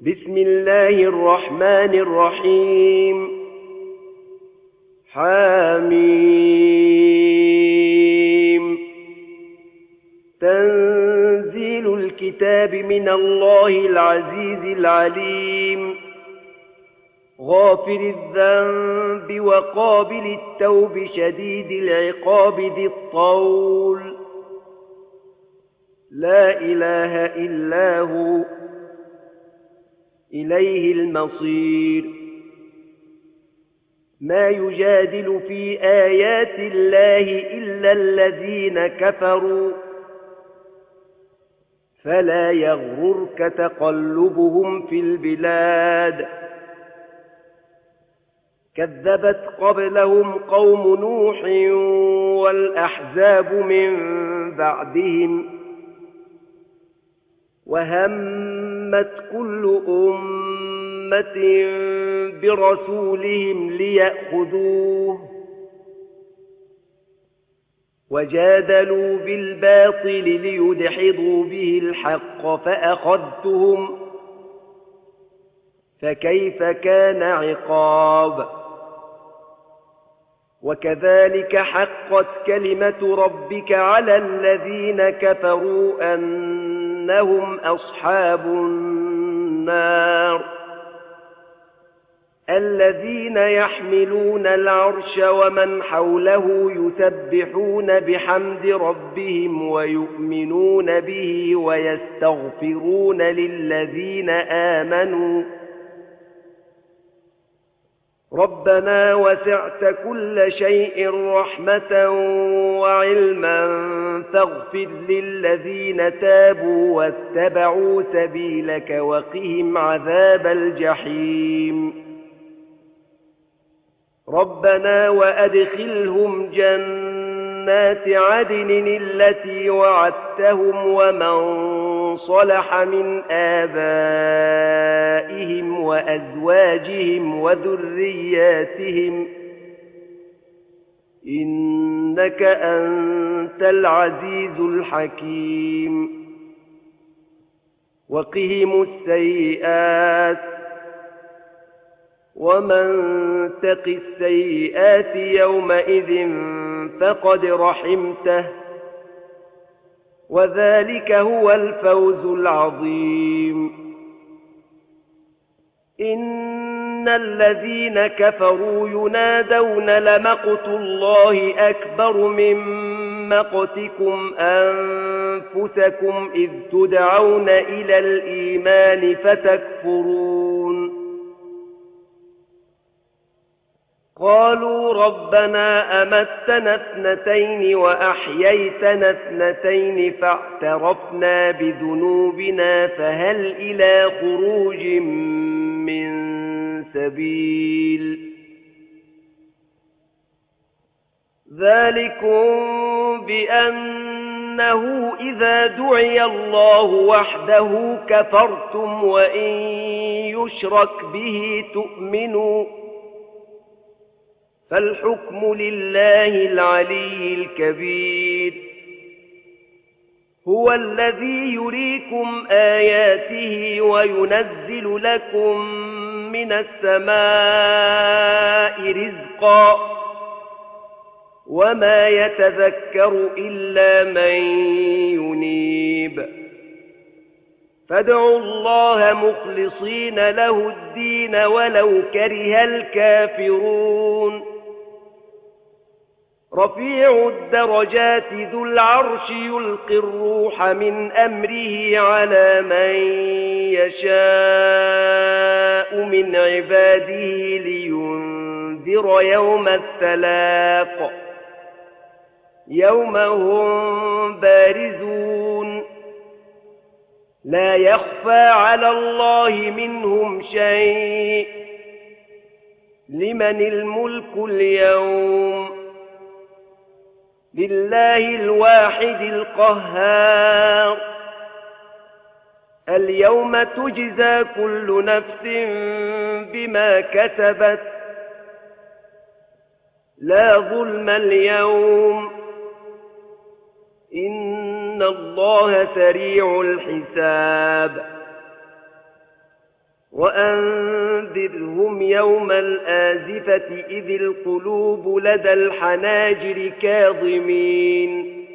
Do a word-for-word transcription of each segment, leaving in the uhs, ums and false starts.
بسم الله الرحمن الرحيم حميم تنزيل الكتاب من الله العزيز العليم غافر الذنب وقابل التوب شديد العقاب ذي الطول لا إله إلا هو إليه المصير ما يجادل في آيات الله إلا الذين كفروا فلا يغررك تقلبهم في البلاد كذبت قبلهم قوم نوح والأحزاب من بعدهم وهمت كل أمة برسولهم ليأخذوه وجادلوا بالباطل ليدحضوا به الحق فأخذتهم فكيف كان عقاب وكذلك حقت كلمة ربك على الذين كفروا أنهم أصحاب النار الذين يحملون العرش ومن حوله يسبحون بحمد ربهم ويؤمنون به ويستغفرون للذين آمنوا ربنا وسعت كل شيء رحمة وعلما فاغفر للذين تابوا واتبعوا سبيلك وقهم عذاب الجحيم ربنا وأدخلهم جنات عدن التي وعدتهم ومن صلح من آبائهم وأزواجهم وذرياتهم إنك أنت العزيز الحكيم وقهم السيئات ومن تق السيئات يومئذ فقد رحمته وذلك هو الفوز العظيم إن الذين كفروا ينادون لمقت الله أكبر من مقتكم أنفسكم إذ تدعون إلى الإيمان فتكفرون قالوا ربنا أمتنا اثنتين وأحييتنا اثنتين فاعترفنا بذنوبنا فهل إلى خروج من سبيل ذلكم بأنه إذا دعي الله وحده كفرتم وإن يشرك به تؤمنوا فالحكم لله العلي الكبير هو الذي يريكم آياته وينزل لكم من السماء رزقا وما يتذكر إلا من ينيب فادعوا الله مخلصين له الدين ولو كره الكافرون رفيع الدرجات ذو العرش يلقي الروح من أمره على من يشاء من عباده لينذر يوم التلاق يوم هم بارزون لا يخفى على الله منهم شيء لمن الملك اليوم لله الواحد القهار اليوم تجزى كل نفس بما كسبت لا ظلم اليوم إن الله سريع الحساب وأنذرهم يوم الآزفة إذ القلوب لدى الحناجر كاظمين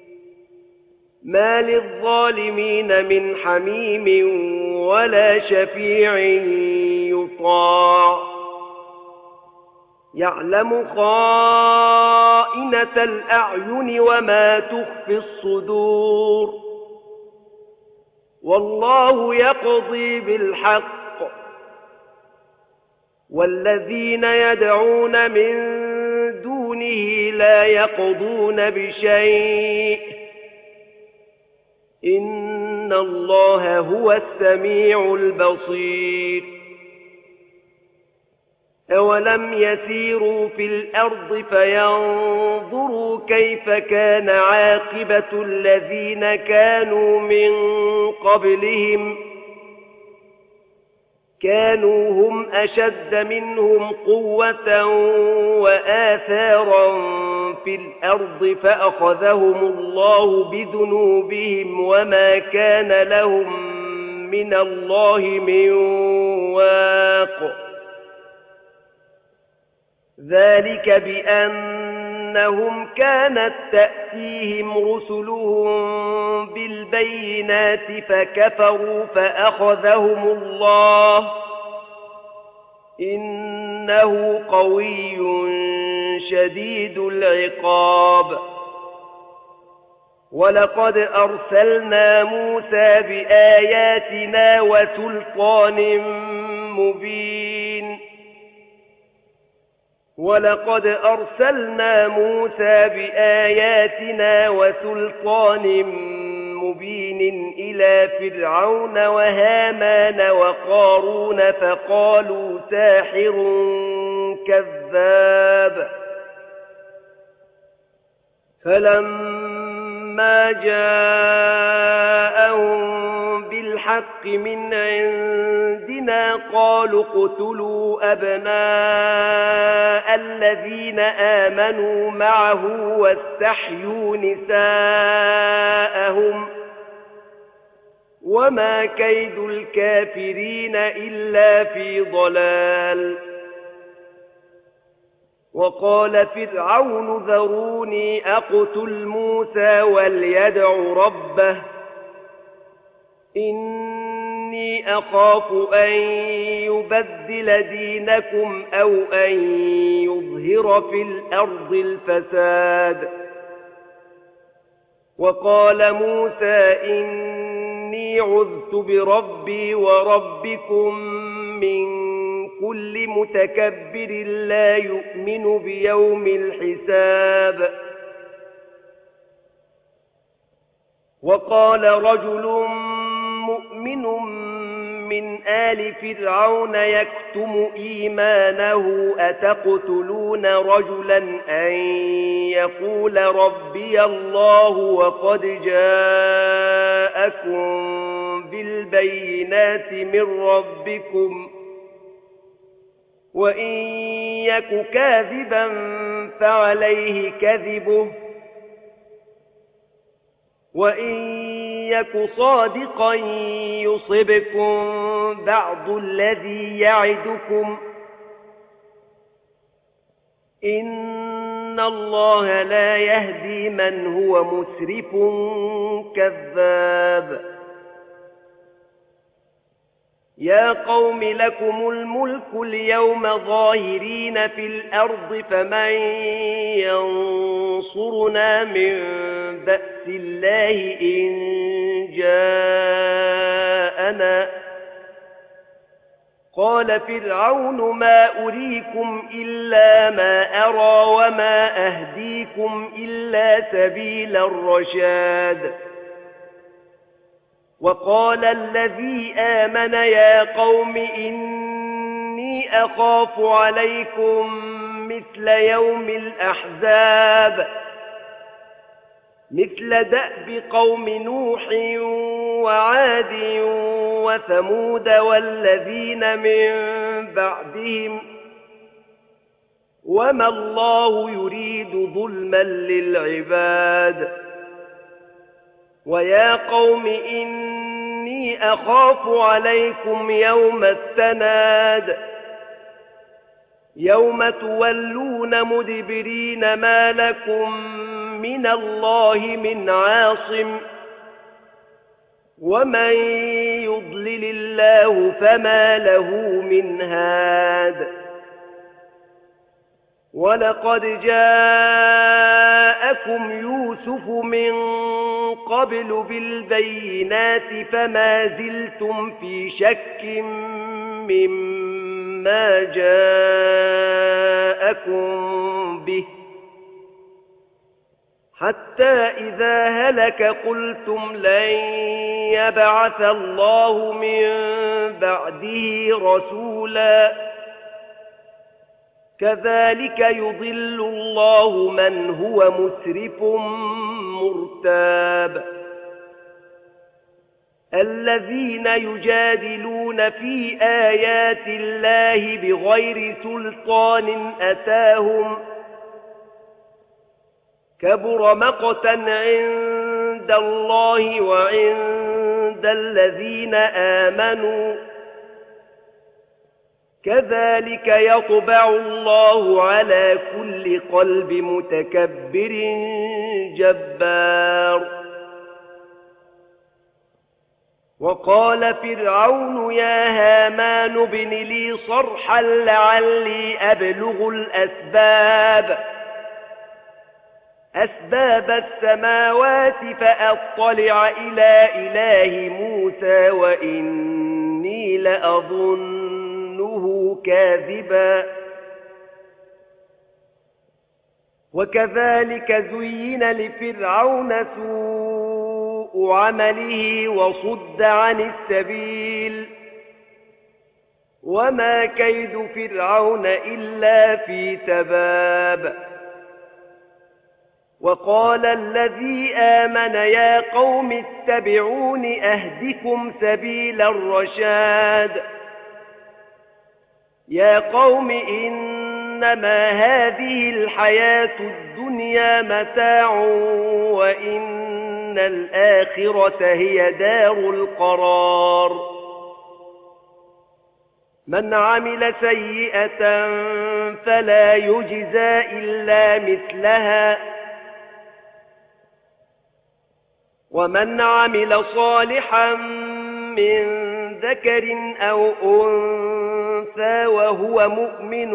ما للظالمين من حميم ولا شفيع يطاع يعلم خائنة الأعين وما تخفي الصدور والله يقضي بالحق والذين يدعون من دونه لا يقضون بشيء إن الله هو السميع البصير أولم يسيروا في الأرض فينظروا كيف كان عاقبة الذين كانوا من قبلهم كانوا هم أشد منهم قوة وآثارا في الأرض فأخذهم الله بذنوبهم وما كان لهم من الله من واق ذلك بأنهم كانت تأتيهم رسلهم بالبينات فكفروا فأخذهم الله إنه قوي شديد العقاب ولقد أرسلنا موسى بآياتنا وسلطان مبين ولقد أرسلنا موسى بآياتنا وسلطان مبين إلى فرعون وهامان وقارون فقالوا ساحر كذاب فلما جاءهم بالحق من عندنا قالوا اقتلوا أبناء الذين آمنوا معه واستحيوا نساءهم وما كيد الكافرين إلا في ضلال وقال فرعون ذروني أقتل موسى وليدع ربه إني أخاف أن يبدل دينكم أو أن يظهر في الأرض الفساد وقال موسى إني عذت بربي وربكم من كل متكبر لا يؤمن بيوم الحساب وقال رجل مؤمن من آل فرعون يكتم إيمانه أتقتلون رجلا أن يقول ربي الله وقد جاءكم بالبينات من ربكم وإن يك كاذبا فعليه كذبه وإن يك صادقا يصبكم بعض الذي يعدكم إن الله لا يهدي من هو مسرف كذاب يا قوم لكم الملك اليوم ظاهرين في الأرض فمن ينصرنا من بأس الله إن جاءنا قال فرعون ما أريكم إلا ما أرى وما أهديكم إلا سبيل الرشاد وقال الذي آمن يا قوم إني أخاف عليكم مثل يوم الأحزاب مثل دأب قوم نوح وعاد وثمود والذين من بعدهم وما الله يريد ظلما للعباد ويا قوم إني إني أخاف عليكم يوم التناد يوم تولون مدبرين ما لكم من الله من عاصم ومن يضلل الله فما له من هاد ولقد جاءكم يوسف من قبل بالبينات فما زلتم في شك مما جاءكم به حتى إذا هلك قلتم لن يبعث الله من بعده رسولا كذلك يضل الله من هو مسرف مرتاب الذين يجادلون في آيات الله بغير سلطان أتاهم كبر مقتا عند الله وعند الذين آمنوا كذلك يطبع الله على كل قلب متكبر جبار وقال فرعون يا هامان ابن لي صرحا لعلي أبلغ الأسباب أسباب السماوات فأطلع إلى إله موسى وإني لأظنه كاذبا وكذلك زين لفرعون سوء عمله وصد عن السبيل وما كيد فرعون إلا في تباب وقال الذي آمن يا قوم اتبعون أهدكم سبيل الرشاد يا قوم إنما هذه الحياة الدنيا متاع وإن الآخرة هي دار القرار من عمل سيئة فلا يجزى إلا مثلها ومن عمل صالحا من ذكر أو أنثى وهو مؤمن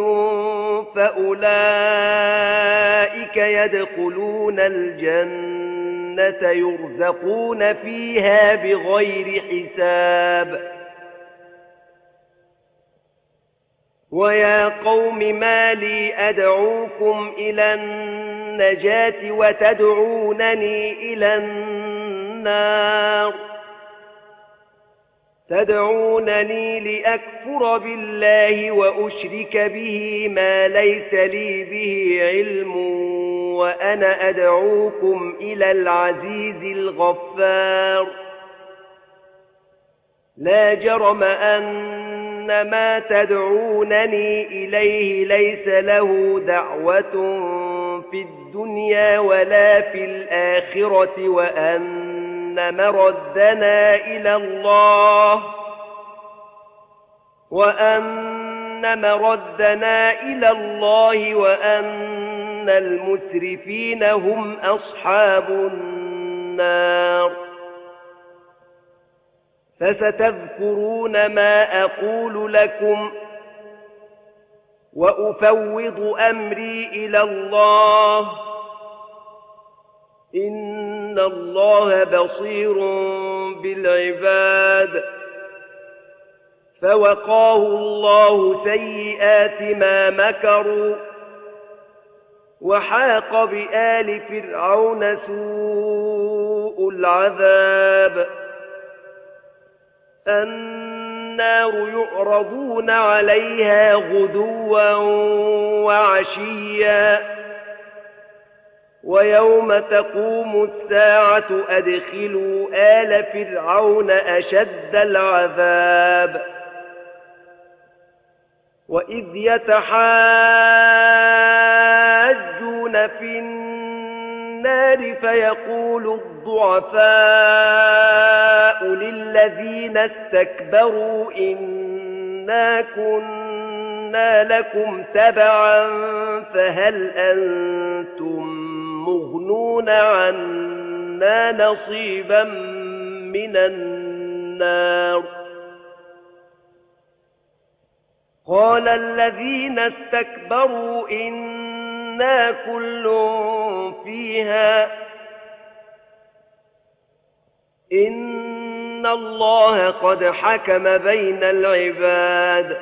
فأولئك يدخلون الجنة يرزقون فيها بغير حساب ويا قوم ما لي أدعوكم إلى النجاة وتدعونني إلى النار تدعونني لأكفر بالله وأشرك به ما ليس لي به علم وأنا أدعوكم إلى العزيز الغفار لا جرم أن ما تدعونني إليه ليس له دعوة في الدنيا ولا في الآخرة وأن مردنا إلى الله وأن مردنا إلى الله وأن المسرفين هم أصحاب النار فستذكرون ما أقول لكم وأفوض أمري إلى الله إن الله بصير بالعباد فوقاه الله سيئات ما مكروا وحاق بآل فرعون سوء العذاب النار يعرضون عليها غدوا وعشيا ويوم تقوم الساعة أدخلوا آل فرعون أشد العذاب وإذ يتحاجون في النار النار فيقول الضعفاء للذين استكبروا إنا كنا لكم تبعا فهل أنتم مغنون عنا نصيبا من النار قال الذين استكبروا إنا كل فيها إن الله قد حكم بين العباد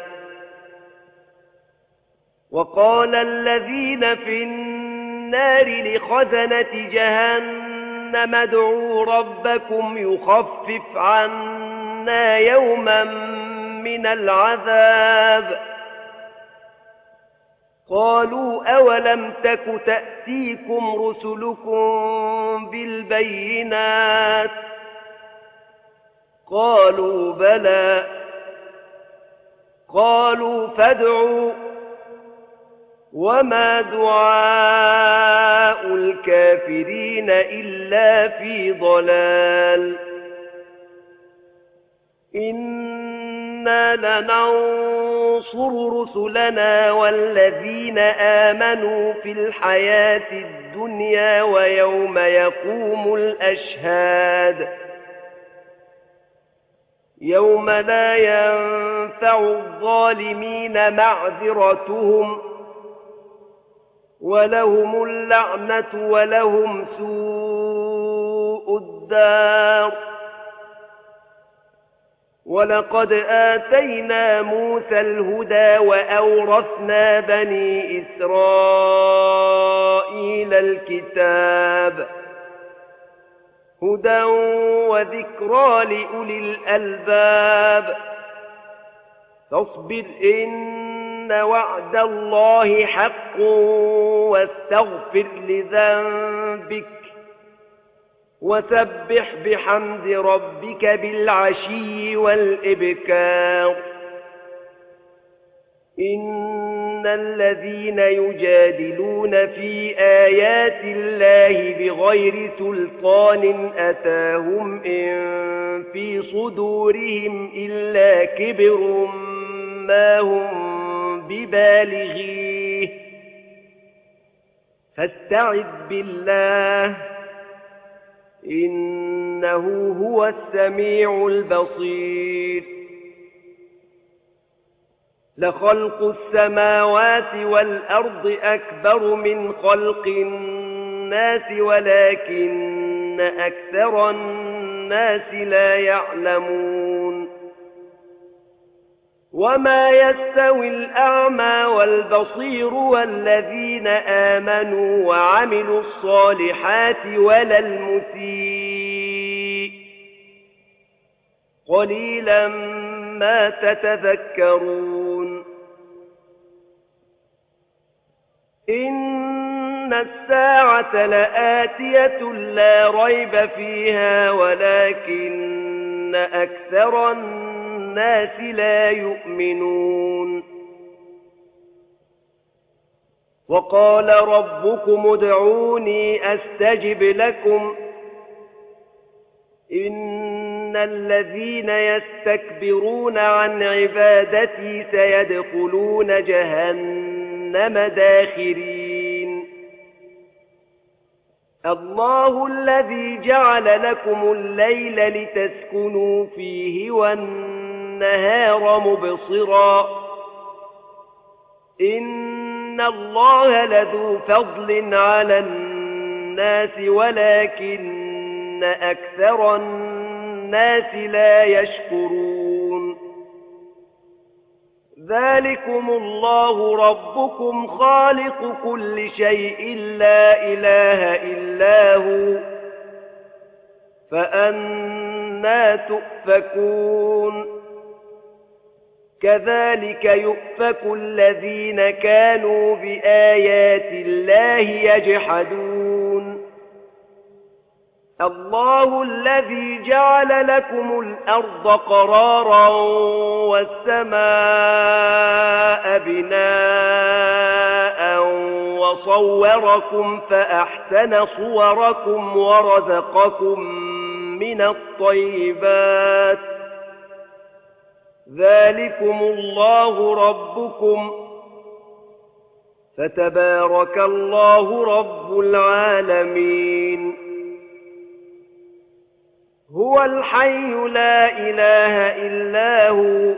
وقال الذين في النار لخزنة جهنم ادعوا ربكم يخفف عنا يوما من العذاب قالوا أولم تك تأتيكم رسلكم بالبينات قالوا بلى قالوا فادعوا وما دعاء الكافرين إلا في ضلال إنا لننصر رسلنا والذين آمنوا في الحياة الدنيا ويوم يقوم الأشهاد يوم لا ينفع الظالمين معذرتهم ولهم اللعنة ولهم سوء الدار ولقد آتينا موسى الهدى وأورثنا بني إسرائيل الكتاب هدى وذكرى لأولي الألباب فاصبر إن وعد الله حق واستغفر لذنبك وسبح بحمد ربك بالعشي والإبكار إن الذين يجادلون في آيات الله بغير سلطان أتاهم إن في صدورهم إلا كبر ما هم ببالغيه فاستعذ بالله إنه هو السميع البصير لخلق السماوات والأرض أكبر من خلق الناس ولكن أكثر الناس لا يعلمون وما يستوي الأعمى والبصير والذين آمنوا وعملوا الصالحات ولا المسيء قليلا ما تتذكرون إن الساعة لآتية لا ريب فيها ولكن أكثر الناس لا يؤمنون وقال ربكم ادعوني أستجب لكم إن الذين يستكبرون عن عبادتي سيدخلون جهنم داخرين الله الذي جعل لكم الليل لتسكنوا فيه والنهار مبصرا إن الله لذو فضل على الناس ولكن أكثر الناس لا يشكرون ذلكم الله ربكم خالق كل شيء لا إله إلا هو فأنى تؤفكون كذلك يؤفك الذين كانوا بآيات الله يجحدون الله الذي جعل لكم الأرض قرارا والسماء بناء وصوركم فأحسن صوركم ورزقكم من الطيبات ذلكم الله ربكم فتبارك الله رب العالمين هو الحي لا إله إلا هو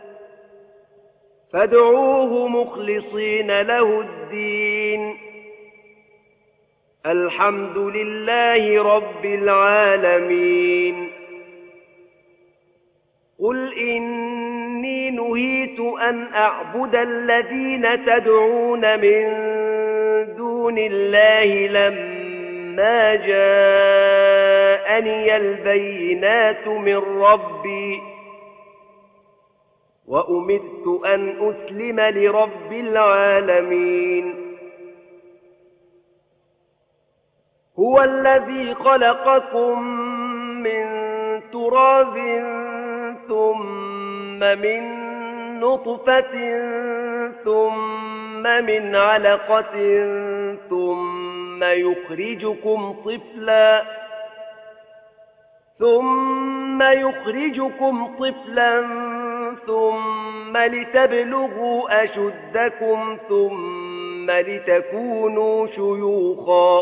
فادعوه مخلصين له الدين الحمد لله رب العالمين قل إني نهيت أن أعبد الذين تدعون من دون الله لما جاءني البينات من ربي وأمرت أن أسلم لرب العالمين هو الذي خلقكم من تراب ثم من نطفة ثم من علقة ثم يخرجكم طفلا ثم يخرجكم طفلا ثم لتبلغوا أشدكم ثم لتكونوا شيوخا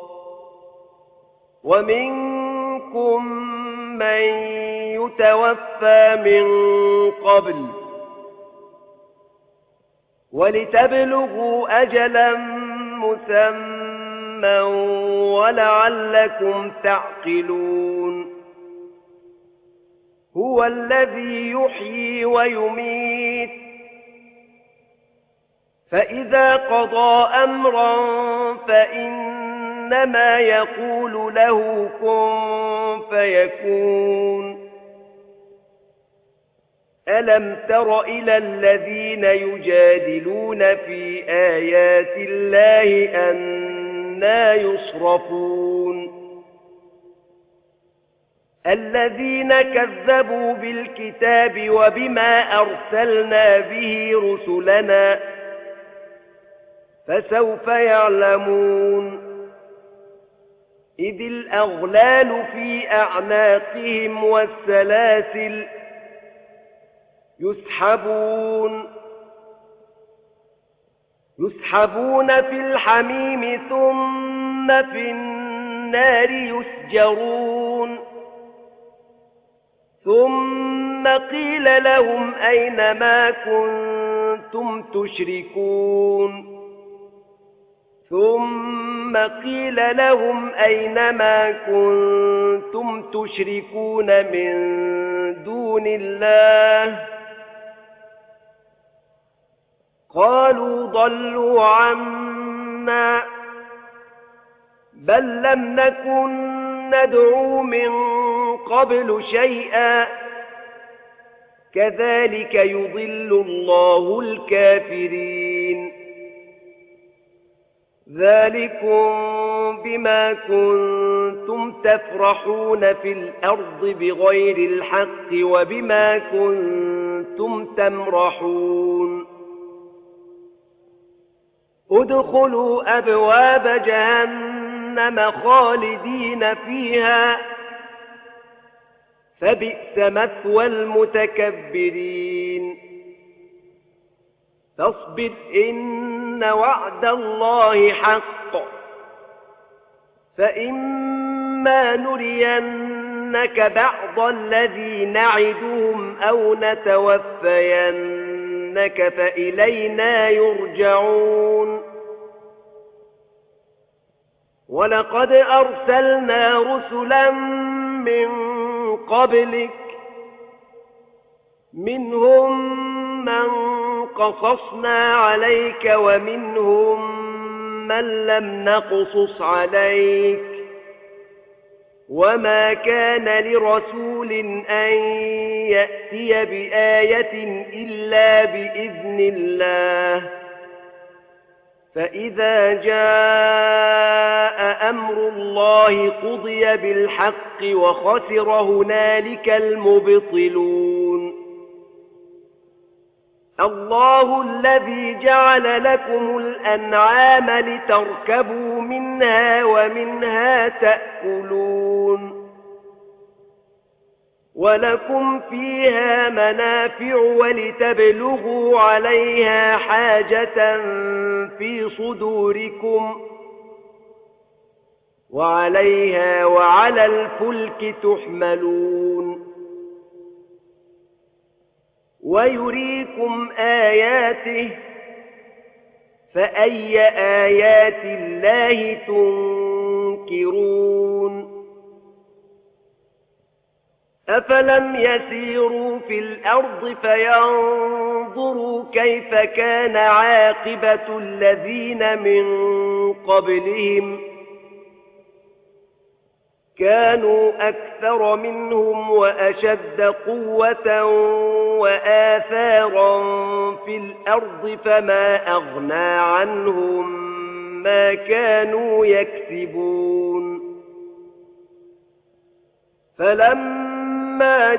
ومنكم من يتوفى من قبل ولتبلغوا أجلا مسمى ولعلكم تعقلون هو الذي يحيي ويميت فإذا قضى أمرا فإنما يقول له كن فيكون ألم تر إلى الذين يجادلون في آيات الله أنى يصرفون الذين كذبوا بالكتاب وبما أرسلنا به رسلنا فسوف يعلمون إذ الأغلال في أعناقهم والسلاسل يسحبون يسحبون في الحميم ثم في النار يسجرون ثم قيل لهم أين ما كنتم تشركون ثم قيل لهم أين ما كنتم تشركون من دون الله قالوا ضلوا عنا بل لم نكن ندعو من قبل شيئا كذلك يضل الله الكافرين ذلكم بما كنتم تفرحون في الأرض بغير الحق وبما كنتم تمرحون ادخلوا أبواب جهنم خالدين فيها فبئس مثوى المتكبرين فاصبر إن وعد الله حق فإما نرينك بعض الذي نعدهم أو نتوفينك فإلينا يرجعون ولقد أرسلنا رسلا من قبلك منهم من قصصنا عليك ومنهم من لم نقصص عليك وما كان لرسول أن يأتي بآية إلا بإذن الله فإذا جاء أمر الله قضي بالحق وخسر هنالك المبطلون الله الذي جعل لكم الأنعام لتركبوا منها ومنها تأكلون ولكم فيها منافع ولتبلغوا عليها حاجة في صدوركم وعليها وعلى الفلك تحملون ويريكم آياته فأي آيات الله تنكرون أفلم يسيروا في الأرض فينظروا كيف كان عاقبة الذين من قبلهم كانوا أكثر منهم وأشد قوة وآثارا في الأرض فما أغنى عنهم ما كانوا يكسبون فلما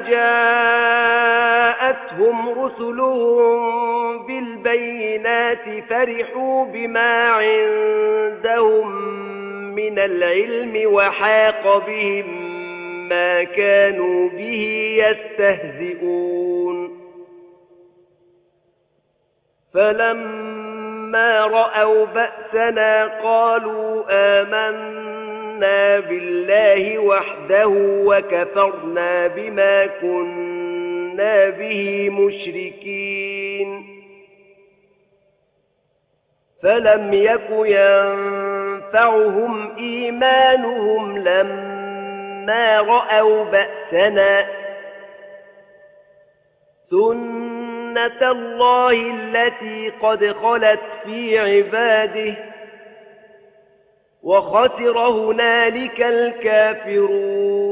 جاءتهم رسلهم بالبينات فرحوا بما عندهم من العلم وحاق بهم ما كانوا به يستهزئون فلما رأوا بأسنا قالوا آمنا بالله وحده وكفرنا بما كنا به مشركين فلم يك ينفعهم إيمانهم لما رأوا بأسنا سنة الله التي قد خلت في عباده وخسر هنالك الكافرون